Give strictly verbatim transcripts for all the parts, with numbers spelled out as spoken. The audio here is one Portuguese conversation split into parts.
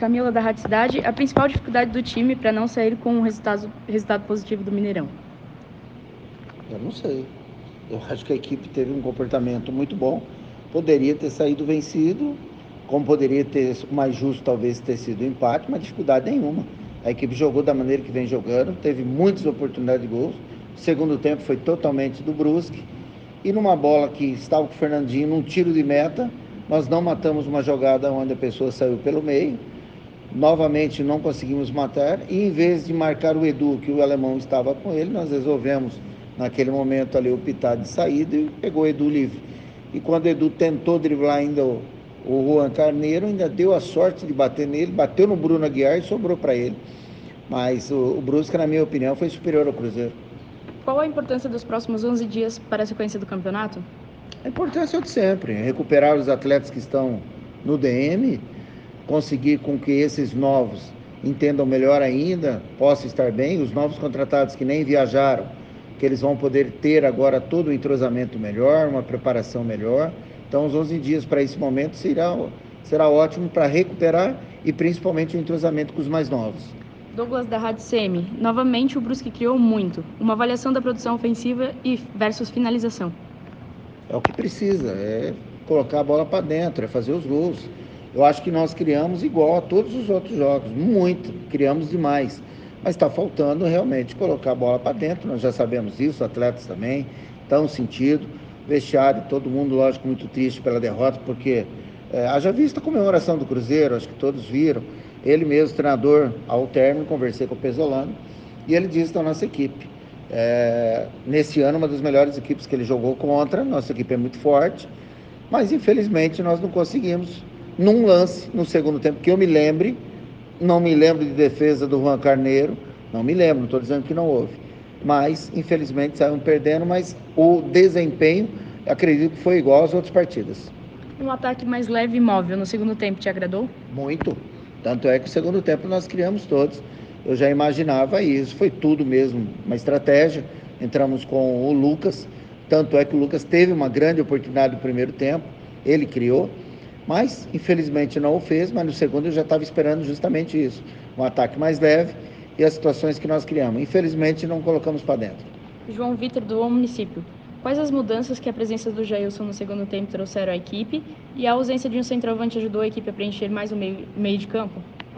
Camila da Rádio Cidade. A principal dificuldade do time para não sair com um resultado, resultado positivo do Mineirão? Eu não sei. Eu acho que a equipe teve um comportamento muito bom. Poderia ter saído vencido, como poderia ter, mais justo talvez ter sido um empate, mas dificuldade nenhuma. A equipe jogou da maneira que vem jogando, teve muitas oportunidades de gols. O segundo tempo foi totalmente do Brusque. E numa bola que estava com o Fernandinho, num tiro de meta, nós não matamos uma jogada onde a pessoa saiu pelo meio. Novamente não conseguimos matar. E em vez de marcar o Edu, que o alemão estava com ele, nós resolvemos naquele momento ali o pitar de saída e pegou o Edu livre. E quando o Edu tentou driblar ainda o, o Juan Carneiro, ainda deu a sorte de bater nele, bateu no Bruno Aguiar e sobrou para ele. Mas o, o Brusque, na minha opinião, foi superior ao Cruzeiro. Qual a importância dos próximos onze dias para a sequência do campeonato? A importância é de sempre, recuperar os atletas que estão no D M, conseguir com que esses novos entendam melhor ainda, possam estar bem, os novos contratados que nem viajaram, que eles vão poder ter agora todo o entrosamento melhor, uma preparação melhor. Então os onze dias para esse momento será, será ótimo para recuperar e principalmente o entrosamento com os mais novos. Douglas da Rádio C M, novamente o Brusque criou muito. Uma avaliação da produção ofensiva e versus finalização. É o que precisa, é colocar a bola para dentro, é fazer os gols. Eu acho que nós criamos igual a todos os outros jogos, muito, criamos demais. Mas está faltando realmente colocar a bola para dentro, nós já sabemos isso, atletas também estão sentindo. Vestiário, todo mundo, lógico, muito triste pela derrota, porque é, haja vista a comemoração do Cruzeiro, acho que todos viram. Ele mesmo, treinador, ao término, conversei com o Pesolano, e ele disse da nossa equipe. É, nesse ano, uma das melhores equipes que ele jogou contra, nossa equipe é muito forte, mas infelizmente nós não conseguimos, num lance, no segundo tempo, que eu me lembre, não me lembro de defesa do Juan Carneiro, não me lembro, não estou dizendo que não houve, mas infelizmente saímos perdendo, mas o desempenho, acredito que foi igual às outras partidas. Um ataque mais leve e móvel no segundo tempo te agradou? Muito, tanto é que no segundo tempo nós criamos todos, eu já imaginava isso, foi tudo mesmo, uma estratégia, entramos com o Lucas, tanto é que o Lucas teve uma grande oportunidade no primeiro tempo, ele criou, mas infelizmente não o fez, mas no segundo eu já estava esperando justamente isso, um ataque mais leve e as situações que nós criamos, infelizmente não colocamos para dentro. João Vitor do Município, quais as mudanças que a presença do Jailson no segundo tempo trouxeram à equipe e a ausência de um centroavante ajudou a equipe a preencher mais o meio, meio de campo?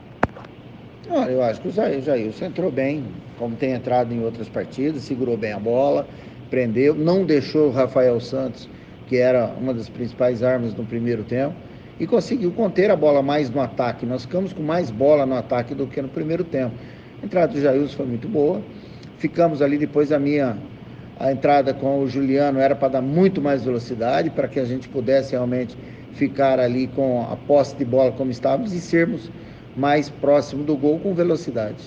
Olha, eu acho que o Jailson entrou bem, como tem entrado em outras partidas, segurou bem a bola, prendeu, não deixou o Rafael Santos, que era uma das principais armas no primeiro tempo, e conseguiu conter a bola mais no ataque. Nós ficamos com mais bola no ataque do que no primeiro tempo. A entrada do Jailson foi muito boa, ficamos ali depois a minha... A entrada com o Juliano era para dar muito mais velocidade, para que a gente pudesse realmente ficar ali com a posse de bola como estávamos e sermos mais próximo do gol com velocidade.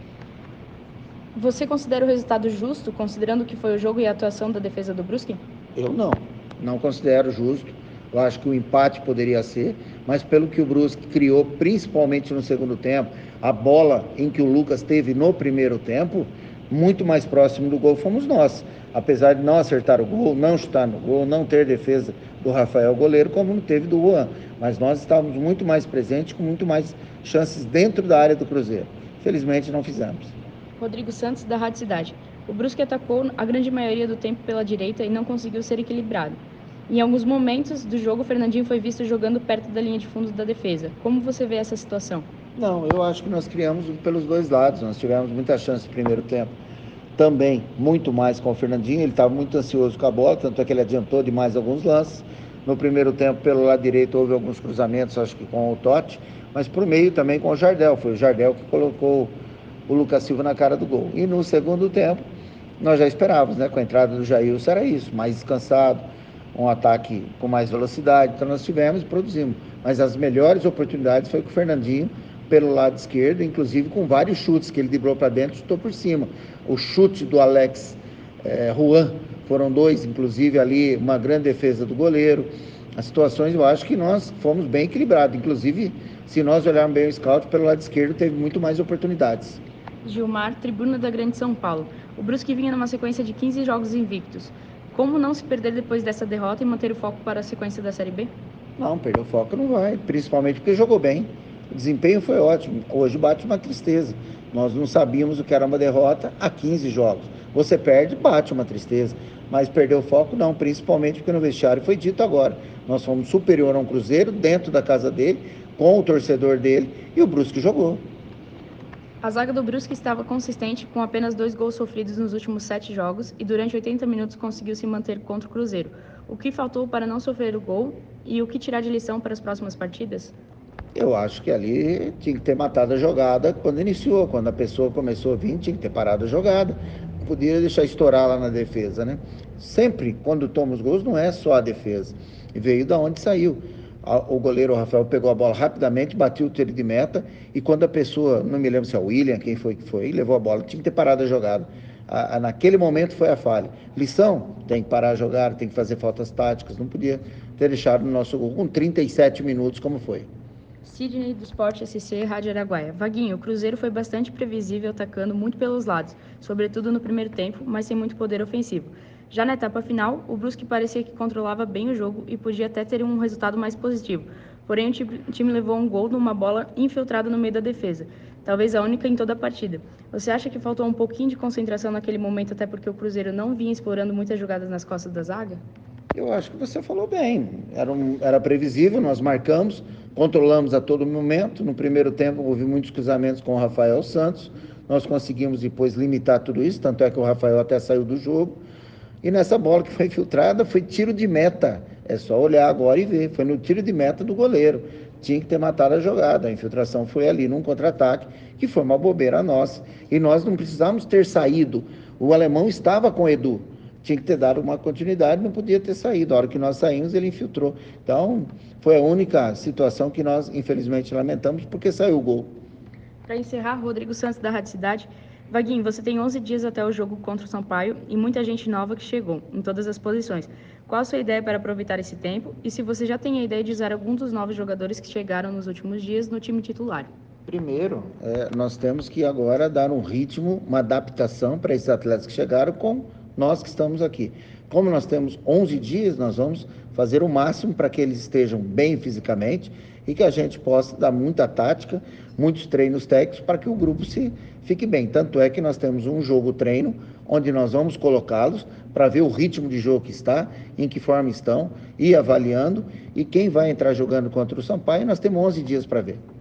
Você considera o resultado justo, considerando que foi o jogo e a atuação da defesa do Brusque? Eu não, não considero justo. Eu acho que o empate poderia ser, mas pelo que o Brusque criou, principalmente no segundo tempo, a bola em que o Lucas teve no primeiro tempo, muito mais próximo do gol fomos nós. Apesar de não acertar o gol, não chutar no gol, não ter defesa do Rafael goleiro, como não teve do Juan. Mas nós estávamos muito mais presentes, com muito mais chances dentro da área do Cruzeiro. Felizmente não fizemos. Rodrigo Santos, da Rádio Cidade. O Brusque atacou a grande maioria do tempo pela direita e não conseguiu ser equilibrado. Em alguns momentos do jogo, o Fernandinho foi visto jogando perto da linha de fundo da defesa. Como você vê essa situação? Não, eu acho que nós criamos pelos dois lados. Nós tivemos muita chance no primeiro tempo. Também, muito mais com o Fernandinho. Ele estava muito ansioso com a bola, tanto é que ele adiantou demais alguns lances. No primeiro tempo, pelo lado direito, houve alguns cruzamentos, acho que com o Totti. Mas por meio também com o Jardel. Foi o Jardel que colocou o Lucas Silva na cara do gol. E no segundo tempo, nós já esperávamos, né? Com a entrada do Jailson era isso, mais descansado, um ataque com mais velocidade. Então nós tivemos e produzimos. Mas as melhores oportunidades foi com o Fernandinho pelo lado esquerdo, inclusive com vários chutes que ele driblou para dentro e chutou por cima. O chute do Alex eh, Juan, foram dois, inclusive ali uma grande defesa do goleiro. As situações eu acho que nós fomos bem equilibrados. Inclusive, se nós olharmos bem o scout, pelo lado esquerdo teve muito mais oportunidades. Gilmar, Tribuna da Grande São Paulo. O Brusque vinha numa sequência de quinze jogos invictos. Como não se perder depois dessa derrota e manter o foco para a sequência da Série B? Não, perder o foco não vai, principalmente porque jogou bem. O desempenho foi ótimo. Hoje bate uma tristeza. Nós não sabíamos o que era uma derrota há quinze jogos. Você perde, bate uma tristeza. Mas perdeu o foco, não, principalmente porque no vestiário foi dito agora. Nós fomos superior a um Cruzeiro, dentro da casa dele, com o torcedor dele, e o Brusque jogou. A zaga do Brusque estava consistente, com apenas dois gols sofridos nos últimos sete jogos e durante oitenta minutos conseguiu se manter contra o Cruzeiro. O que faltou para não sofrer o gol e o que tirar de lição para as próximas partidas? Eu acho que ali tinha que ter matado a jogada quando iniciou, quando a pessoa começou a vir, tinha que ter parado a jogada. Não podia deixar estourar lá na defesa, né? Sempre, quando toma os gols, não é só a defesa. E veio da onde saiu. O goleiro Rafael pegou a bola rapidamente, bateu o tiro de meta, e quando a pessoa, não me lembro se é o William, quem foi que foi, levou a bola, tinha que ter parado a jogada. A, a, naquele momento foi a falha. Lição, tem que parar a jogada, tem que fazer faltas táticas, não podia ter deixado o nosso gol com trinta e sete minutos, como foi. Sidney do Sport S C, Rádio Araguaia. Vaguinho, o Cruzeiro foi bastante previsível, atacando muito pelos lados, sobretudo no primeiro tempo, mas sem muito poder ofensivo. Já na etapa final, o Brusque parecia que controlava bem o jogo e podia até ter um resultado mais positivo. Porém, o time, o time levou um gol numa bola infiltrada no meio da defesa, talvez a única em toda a partida. Você acha que faltou um pouquinho de concentração naquele momento, até porque o Cruzeiro não vinha explorando muitas jogadas nas costas da zaga? Eu acho que você falou bem. Era, um, era previsível, nós marcamos, controlamos a todo momento. No primeiro tempo houve muitos cruzamentos com o Rafael Santos. Nós conseguimos depois limitar tudo isso, tanto é que o Rafael até saiu do jogo. E nessa bola que foi filtrada, foi tiro de meta. É só olhar agora e ver. Foi no tiro de meta do goleiro. Tinha que ter matado a jogada. A infiltração foi ali num contra-ataque, que foi uma bobeira nossa. E nós não precisávamos ter saído. O alemão estava com o Edu. Tinha que ter dado uma continuidade, não podia ter saído. A hora que nós saímos, ele infiltrou. Então, foi a única situação que nós, infelizmente, lamentamos, porque saiu o gol. Para encerrar, Rodrigo Santos, da Rádio Cidade. Vaguinho, você tem onze dias até o jogo contra o Sampaio e muita gente nova que chegou, em todas as posições. Qual a sua ideia para aproveitar esse tempo? E se você já tem a ideia de usar algum dos novos jogadores que chegaram nos últimos dias no time titular? Primeiro, é, nós temos que agora dar um ritmo, uma adaptação para esses atletas que chegaram com nós que estamos aqui. Como nós temos onze dias, nós vamos fazer o máximo para que eles estejam bem fisicamente e que a gente possa dar muita tática, muitos treinos técnicos para que o grupo se fique bem. Tanto é que nós temos um jogo-treino onde nós vamos colocá-los para ver o ritmo de jogo que está, em que forma estão, ir avaliando, e quem vai entrar jogando contra o Sampaio, nós temos onze dias para ver.